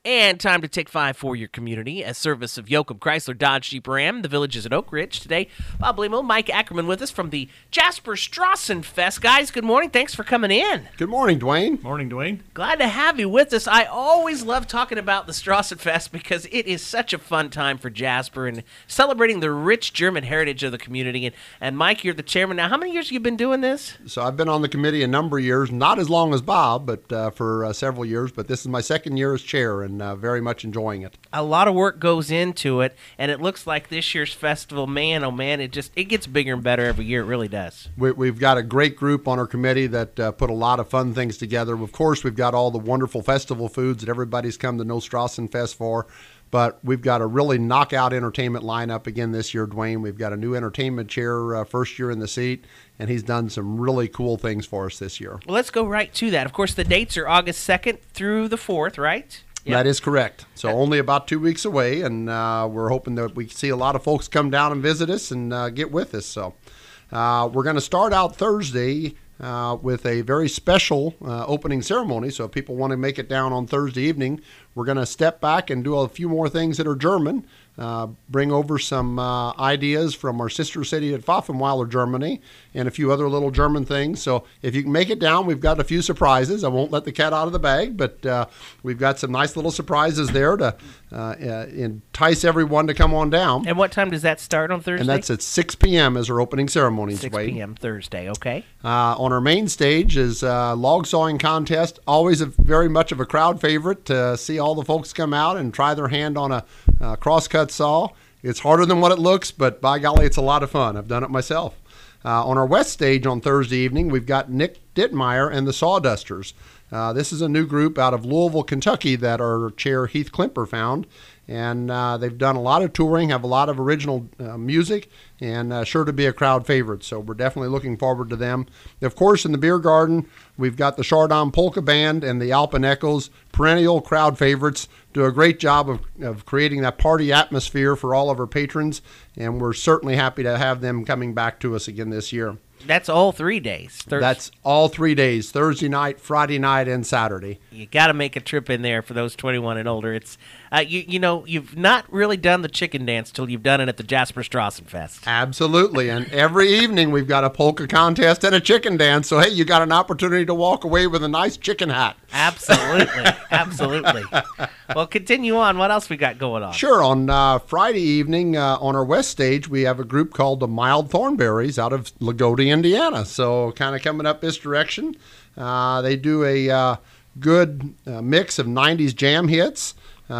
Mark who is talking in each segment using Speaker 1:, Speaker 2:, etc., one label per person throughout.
Speaker 1: And time to take 5 for your community. A service of Yoakum Chrysler Dodge Jeep Ram. The Villages at Oak Ridge. Today, Bob Limo, Mike Ackerman with us from the Jasper Strawson Fest. Guys, good morning. Thanks for coming in.
Speaker 2: Good morning, Dwayne.
Speaker 3: Morning, Dwayne.
Speaker 1: Glad to have you with us. I always love talking about the Strawson Fest because it is such a fun time for Jasper and celebrating the rich German heritage of the community. And Mike, you're the chairman. Now, how many years have you been doing this?
Speaker 2: So I've been on the committee a number of years, not as long as Bob, but for several years. But this is my second year as chair, and very much enjoying it.
Speaker 1: A lot of work goes into it, and it looks like this year's festival, man, oh man, it gets bigger and better every year. It really does.
Speaker 2: We've got a great group on our committee that put a lot of fun things together. Of course, we've got all the wonderful festival foods that everybody's come to know Strawson Fest for. But we've got a really knockout entertainment lineup again this year, Dwayne. We've got a new entertainment chair, first year in the seat, and he's done some really cool things for us this year.
Speaker 1: Well, let's go right to that. Of course, the dates are August 2nd through the 4th, right?
Speaker 2: Yep. That is correct. So only about 2 weeks away, and we're hoping that we see a lot of folks come down and visit us and get with us. So we're going to start out Thursday with a very special opening ceremony. So if people want to make it down on Thursday evening, we're going to step back and do a few more things that are German, bring over some ideas from our sister city at Pfaffenweiler, Germany, and a few other little German things. So if you can make it down, we've got a few surprises. I won't let the cat out of the bag, but we've got some nice little surprises there to entice everyone to come on down.
Speaker 1: And what time does that start on Thursday?
Speaker 2: And that's at 6 p.m. as our opening ceremony.
Speaker 1: 6 p.m. Thursday, okay.
Speaker 2: On our main stage is log sawing contest, always very much of a crowd favorite to see all the folks come out and try their hand on a crosscut saw. It's harder than what it looks, but by golly, it's a lot of fun. I've done it myself. On our west stage on Thursday evening, we've got Nick Dittmeyer and the Sawdusters. This is a new group out of Louisville, Kentucky that our chair Heath Klimper found. And they've done a lot of touring, have a lot of original music, and sure to be a crowd favorite. So we're definitely looking forward to them. Of course, in the beer garden, we've got the Chardon Polka Band and the Alpen Echoes, perennial crowd favorites, do a great job of creating that party atmosphere for all of our patrons. And we're certainly happy to have them coming back to us again this year.
Speaker 1: That's all 3 days.
Speaker 2: That's all 3 days, Thursday night, Friday night, and Saturday.
Speaker 1: You got to make a trip in there for those 21 and older. It's you've not really done the chicken dance till you've done it at the Jasper Strawson Fest.
Speaker 2: Absolutely, and every evening we've got a polka contest and a chicken dance, so hey, you got an opportunity to walk away with a nice chicken hat.
Speaker 1: Absolutely, absolutely. Well, continue on. What else we got going on?
Speaker 2: Sure, on Friday evening on our west stage, we have a group called the Mild Thornberries out of Lagodi, Indiana, so kind of coming up this direction. They do a good mix of 90s jam hits.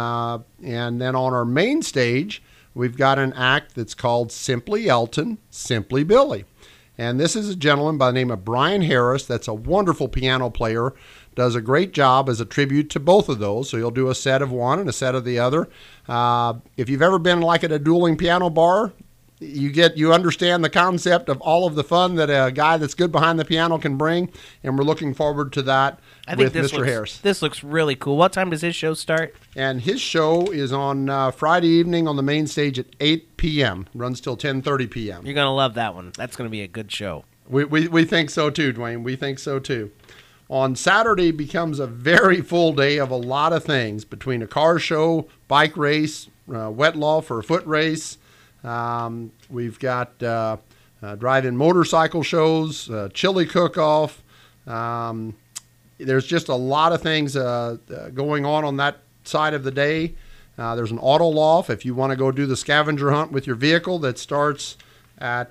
Speaker 2: And then on our main stage, we've got an act that's called Simply Elton, Simply Billy. And this is a gentleman by the name of Brian Harris that's a wonderful piano player, does a great job as a tribute to both of those. So he'll do a set of one and a set of the other. If you've ever been like at a dueling piano bar, you understand the concept of all of the fun that a guy that's good behind the piano can bring, and we're looking forward to that with Mr. Harris.
Speaker 1: This looks really cool. What time does his show start?
Speaker 2: And his show is on Friday evening on the main stage at 8 p.m. Runs till 10:30 p.m.
Speaker 1: You're going to love that one. That's going to be a good show.
Speaker 2: We think so too, Dwayne. We think so too. On Saturday becomes a very full day of a lot of things between a car show, bike race, Wetlaw for a foot race. We've got drive-in motorcycle shows, chili cook-off. There's just a lot of things going on that side of the day. There's an auto loft if you want to go do the scavenger hunt with your vehicle that starts at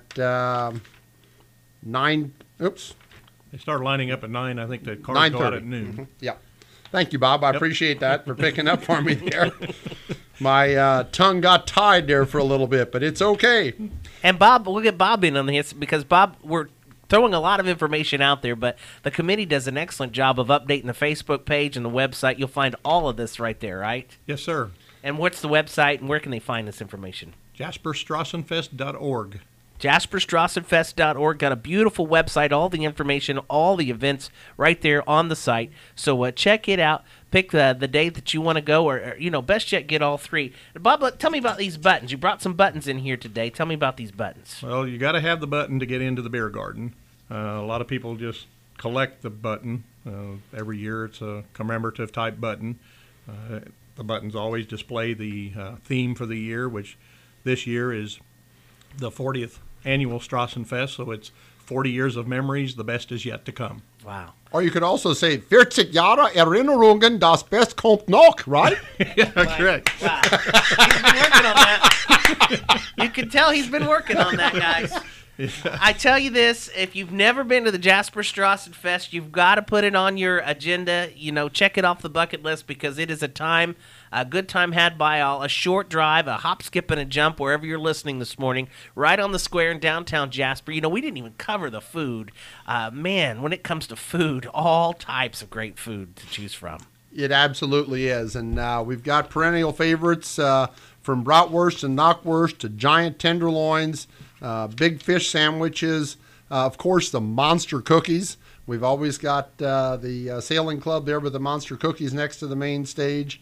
Speaker 2: 9. Oops.
Speaker 3: They start lining up at 9. I think the cars go out at noon.
Speaker 2: Mm-hmm. Yeah. Thank you, Bob. I appreciate that for picking up for me there. My tongue got tied there for a little bit, but it's okay.
Speaker 1: And Bob, we'll get Bob in on this because, Bob, we're throwing a lot of information out there, but the committee does an excellent job of updating the Facebook page and the website. You'll find all of this right there, right?
Speaker 3: Yes, sir.
Speaker 1: And what's the website, and where can they find this information?
Speaker 3: JasperStrassenfest.org.
Speaker 1: JasperStrassenfest.org. Got a beautiful website, all the information, all the events right there on the site. So check it out. Pick the day that you want to go, or best yet, get all 3. Bob, tell me about these buttons. You brought some buttons in here today. Tell me about these buttons.
Speaker 3: Well, you got to have the button to get into the beer garden. A lot of people just collect the button. Every year it's a commemorative type button. The buttons always display the theme for the year, which this year is the 40th annual Strassenfest, so it's 40 years of memories. The best is yet to come.
Speaker 1: Wow.
Speaker 2: Or you could also say 40 Jahre Erinnerungen, das Best kommt noch, right?
Speaker 3: Yeah, correct.
Speaker 1: Wow. He's been working on that. You can tell he's been working on that, guys. I tell you this, if you've never been to the Jasper Strassenfest, you've got to put it on your agenda. You know, check it off the bucket list because it is a good time had by all. A short drive, a hop, skip, and a jump wherever you're listening this morning, right on the square in downtown Jasper. You know, we didn't even cover the food. Man, when it comes to food, all types of great food to choose from.
Speaker 2: It absolutely is. And we've got perennial favorites from bratwurst and knockwurst to giant tenderloins, big fish sandwiches, of course, the monster cookies. We've always got the sailing club there with the monster cookies next to the main stage.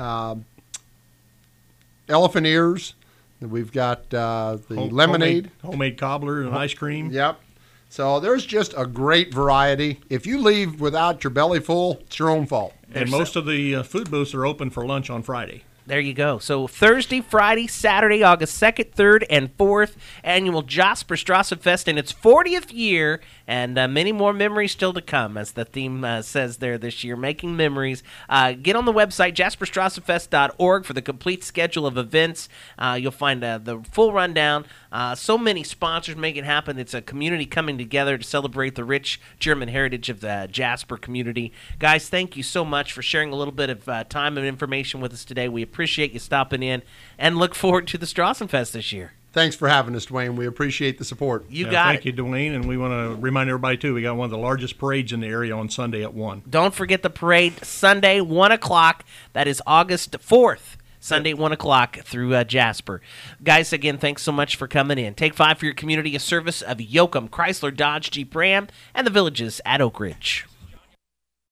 Speaker 2: Elephant ears. We've got the lemonade.
Speaker 3: Homemade cobbler and ice cream.
Speaker 2: Yep. So there's just a great variety. If you leave without your belly full, it's your own fault.
Speaker 3: And most of the food booths are open for lunch on Friday.
Speaker 1: There you go. So Thursday, Friday, Saturday, August 2nd, 3rd, and 4th, annual Jasper Strassenfest in its 40th year, and many more memories still to come, as the theme says there this year, making memories. Get on the website, jasperstrassenfest.org, for the complete schedule of events. You'll find the full rundown. So many sponsors make it happen. It's a community coming together to celebrate the rich German heritage of the Jasper community. Guys, thank you so much for sharing a little bit of time and information with us today. We appreciate you stopping in and look forward to the Strassenfest this year.
Speaker 2: Thanks for having us, Dwayne. We appreciate the support.
Speaker 3: Thank you, Dwayne. And we want to remind everybody, too, we got one of the largest parades in the area on Sunday at 1.
Speaker 1: Don't forget the parade Sunday, 1 o'clock. That is August 4th. Sunday, 1 o'clock through Jasper. Guys, again, thanks so much for coming in. Take 5 for your community, a service of Yoakum, Chrysler, Dodge, Jeep, Ram, and the villages at Oak Ridge.